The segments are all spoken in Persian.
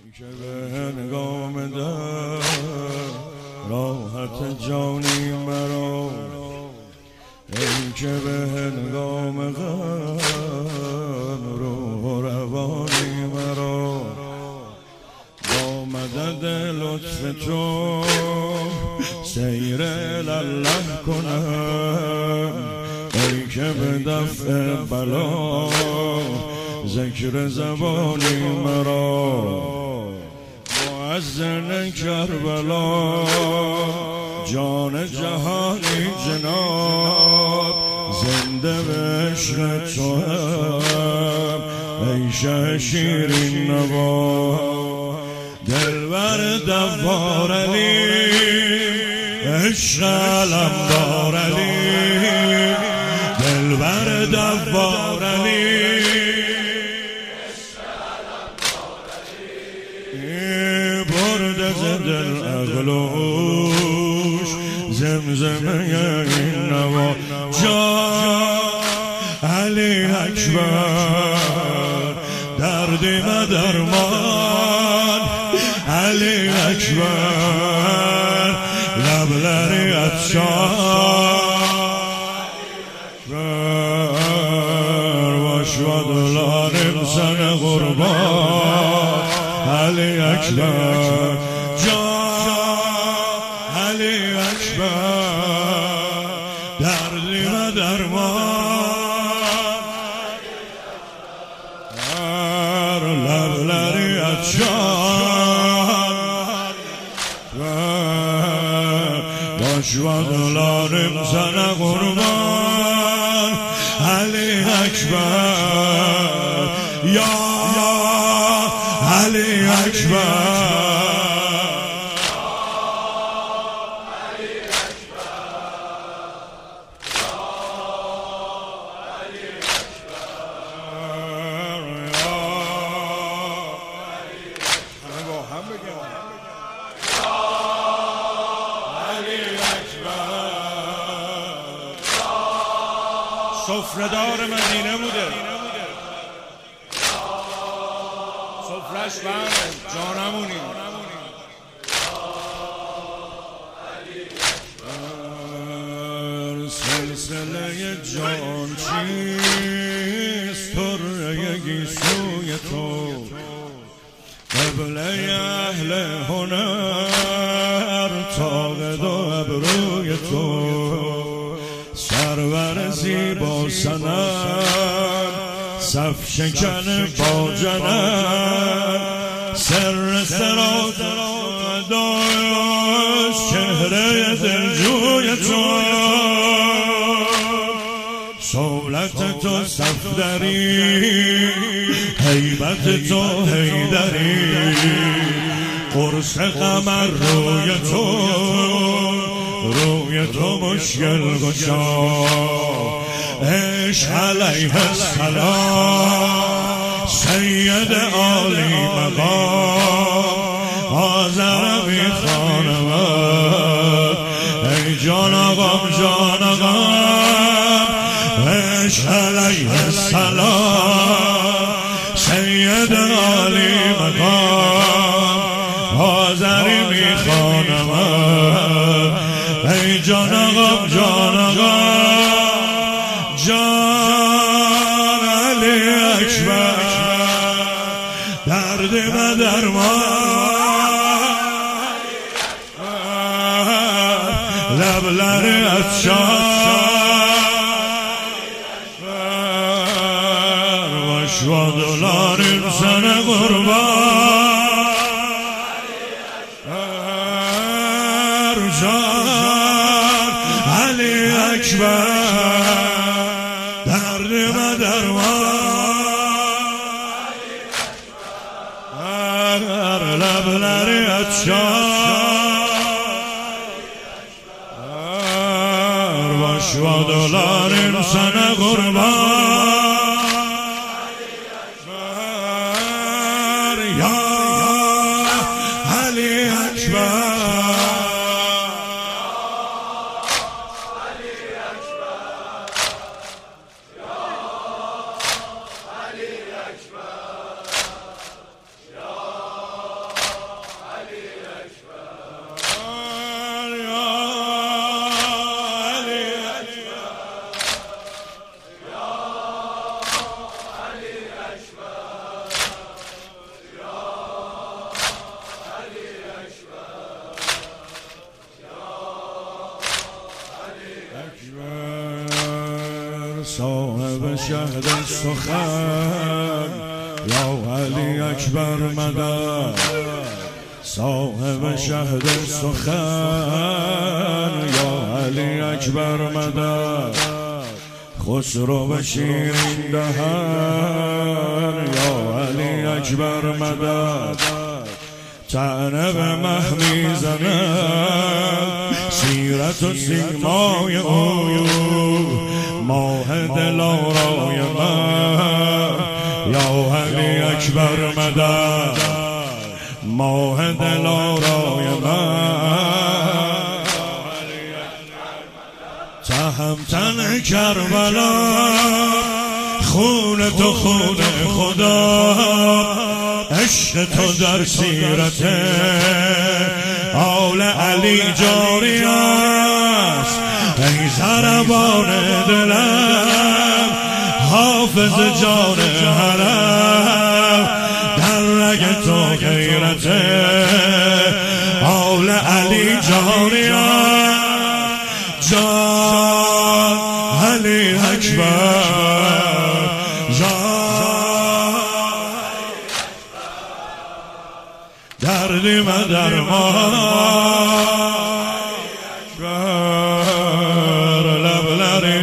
که به هنگام در راحت جانی مرا، ای که به هنگام غم روح و روانی مرا، با مدد لطف تو سیر الله کنم، ای که به دفع بلا ذکر زبانی مرا، مؤذن کربلا جان جهانی جناب، زنده به عشق تو هم ای شه شیرین نوا، دلبر دوار علی عشق علمدار علی، دلبر دوار علی برده ز دل عقلوش زمزمه این نوا، جا علی اکبر دردی و درمان، علی اکبر لبلری عطشان، باش و دلارم سن قربان، علی اکبر جان، علی اکبر دردی و درمان، لبلری عطشان، باش و دلارم سن قربان، علی اکبر یا علی اکبر، سفره‌دار مدینه بوده، سفره‌اش بله جانمونی، سلسله جان چیست طره گیسوی تو، قبله اهل هنر طاقت و ابروی تو، سرور زیبا سنم صف شکن با جنم، سر سرات داشت چهره دلجوی تو، سولت تو صفدری هیبت تو حیدری، قرص قمر روی تو مشکل گشا، عشق علیه السلام سید عالی مقام، آذر میخوانم ای جان آقام جان آقام، عشق علیه السلام سید عالی مقام، آذری میخوانم ای جان آقام جان آقام، جان علی اکبر درد و درمان، لبلر عطشان، باش و دلارم سن قربان، جان علی اکبر درد و درمان، لبلری عطشان، باش و دلارم سن قربان، یا علی اکبر صاحب شهد سخن یا علی اکبر مدد صاحب شهد سخن یا علی اکبر مدد خسرو شیرین دهن یا علی اکبر مدد طعنه به مه میزند سیرت و سیمای او ماه دلارای من یا علی اکبر مدد ماه دلارای من تهمتن کربلا خون تو خون خدا عشق تو در سیرت آل علی جاری است ای ضربان دلم حافظ جان حرم در رگ تو غیرت آل علی جاری است جان علی اکبر دردی من درمان بر لبلری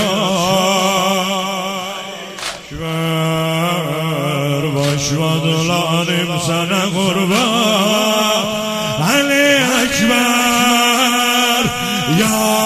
بر باش و دلانیم سن قربان علی اکبر یا